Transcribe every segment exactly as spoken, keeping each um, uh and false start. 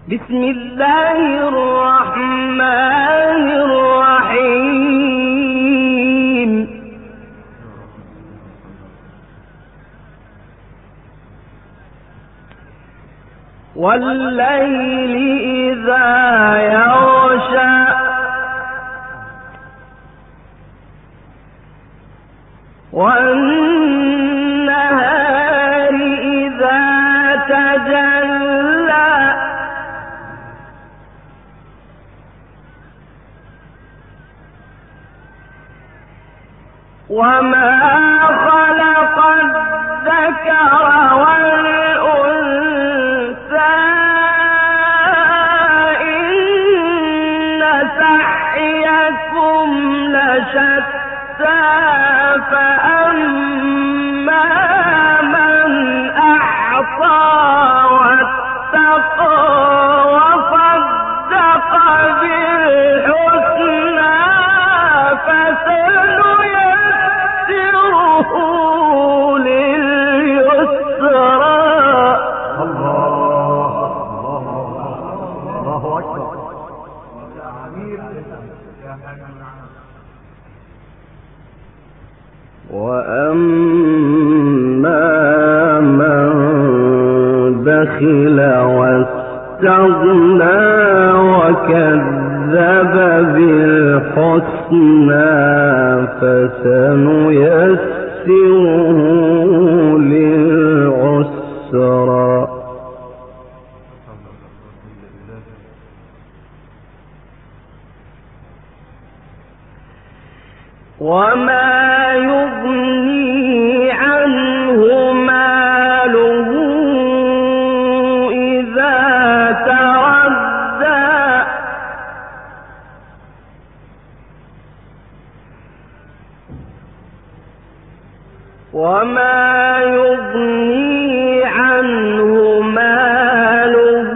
بسم الله الرحمن الرحيم والليل إذا يغشى والنهار إذا تجلى وما خلق الذكر والأنثى إن سعيكم لشتى فأما من أعطى واتقى وصدق بالحسنى فسنيسره لليسرى. الله الله أكبر. وأما من بخل واستغنى وكذب بالحسنى فسنيسره للعسرى. وما يغني عنه ماله إذا تردى وما يغني عنه ماله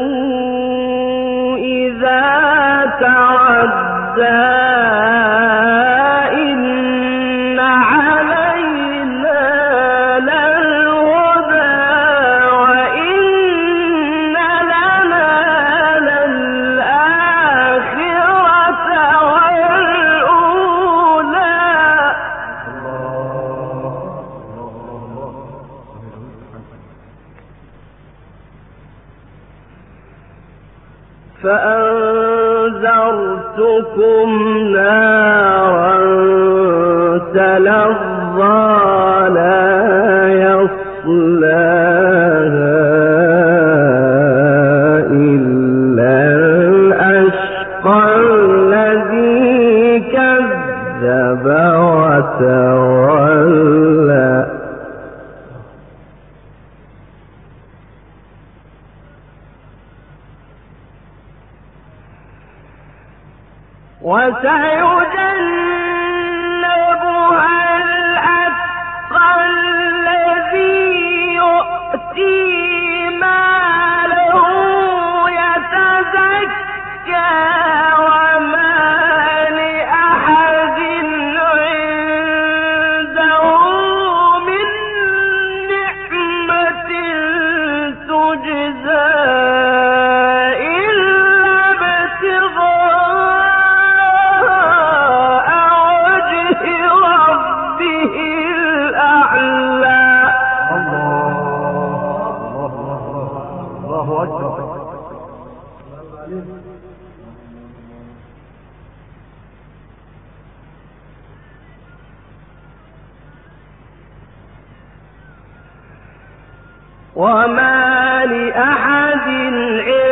إذا تردى فأنذرتكم نارا تلظى لا يصلاها إلا الأشقى الذي كذب وتولى. وسيجنبها الأتقى الذي يؤتي ماله يتزكى وما لأحد عنده من نعمة تجزى وما لأحد